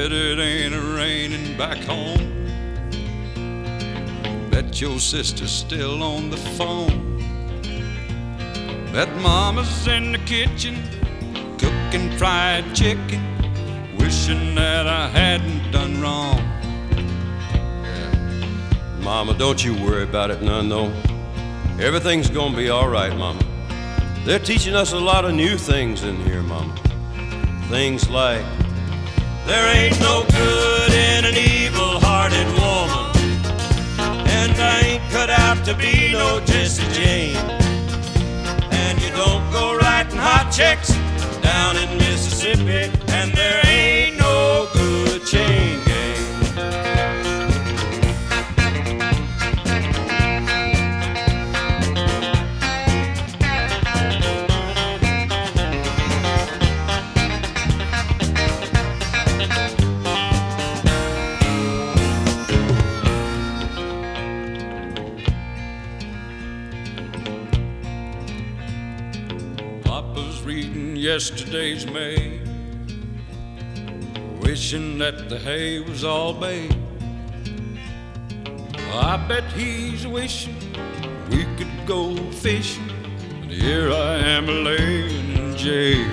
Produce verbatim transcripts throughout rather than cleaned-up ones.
Bet it ain't a-raining back home. Bet your sister's still on the phone. Bet mama's in the kitchen cooking fried chicken, wishing that I hadn't done wrong. Yeah. Mama, don't you worry about it none, though. Everything's gonna be all right, Mama. They're teaching us a lot of new things in here, Mama. Things like, there ain't no good in an evil-hearted woman, and I ain't cut out to be no Jesse Jane. And you don't go writing hot checks down in Mississippi, and there ain't no good chain gang. Papa's reading yesterday's mail, wishing that the hay was all baked. I bet he's wishing we could go fishing, but here I am laying in jail.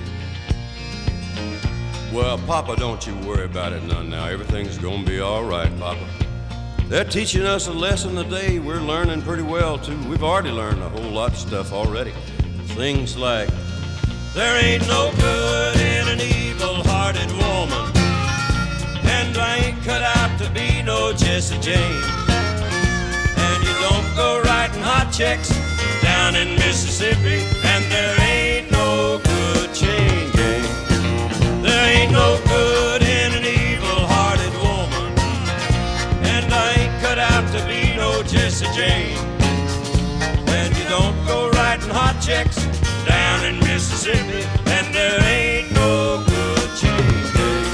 Well, Papa, don't you worry about it none now. Everything's gonna be all right, Papa. They're teaching us a lesson today we're learning pretty well, too. We've already learned a whole lot of stuff already. Things like, there ain't no good in an evil-hearted woman, and I ain't cut out to be no Jesse Jane. And you don't go writing hot checks down in Mississippi, and there ain't no good chain gang. There ain't no good in an evil-hearted woman, and I ain't cut out to be no Jesse Jane. And you don't go writing hot checks down in Mississippi, and there ain't no good chain gang.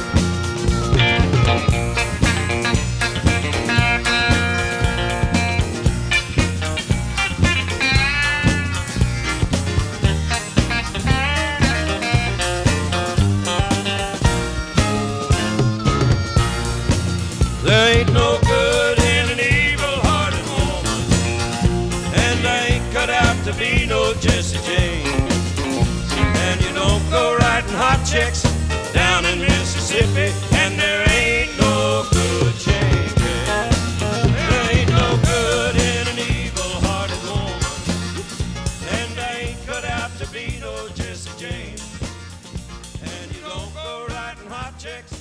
There ain't no good in an evil-hearted woman, and I ain't cut out to be no Jesse Jane. And you don't go writing hot checks down in Mississippi, and there ain't no good chain gang. There ain't no good in an evil-hearted woman, and I ain't cut out to be no Jesse Jane. And you don't go writing hot checks